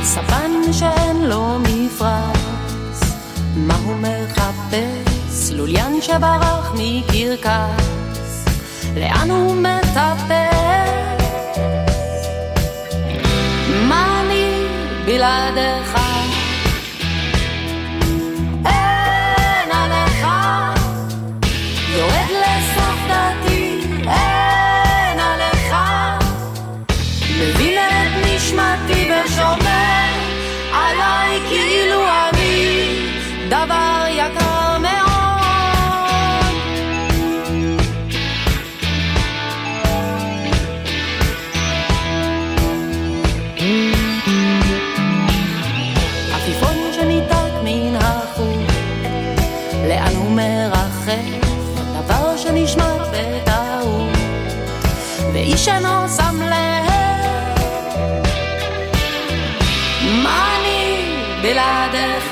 ספן שאין לו מפרס, מה הוא מחפש? לוליין שברח מקרקס, לאן הוא מטפס? מה אני בלעדיך? אין עליך, יורד לסוף דעתי, אין עליך, מבין את נשמתי ושומר עליי כאילו אני דבר יקר מאוד. עפיפון שניתק מן החוט, לאן הוא מרחף? דבר שנשמע בטעות ואיש אינו שם לב. מה אני בלעדיך?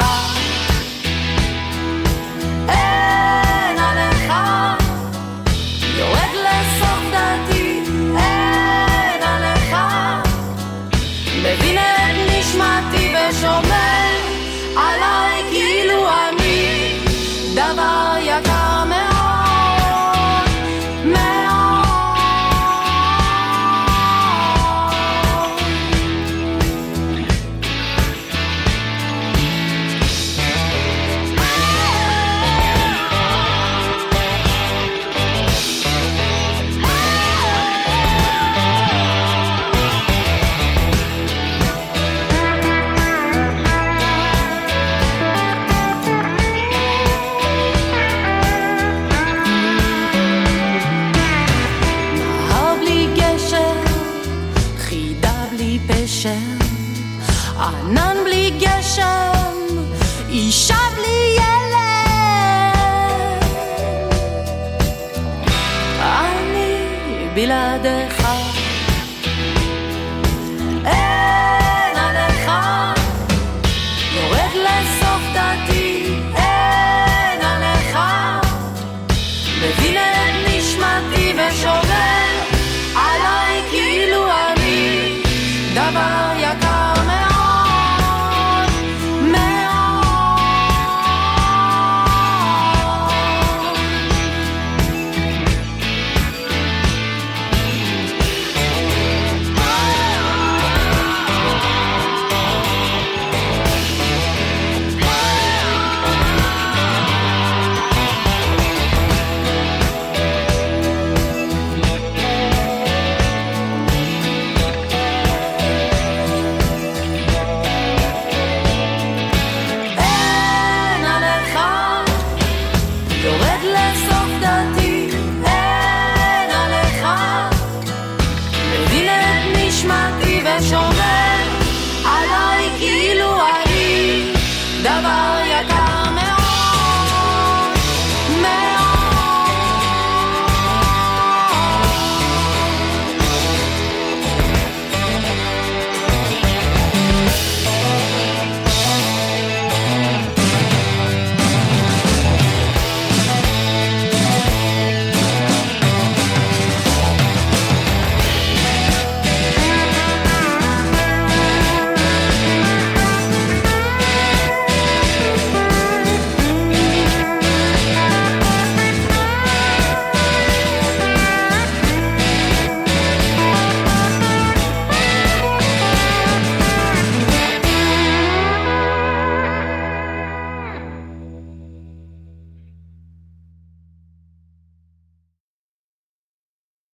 אין עליך, יורד לסוף דעתי, אין עליך, מבין את נשמתי ושומר עליי כאילו אני דבר יקר מאוד. ענן בלי גשם, אישה בלי ילד, אני בלעדיך.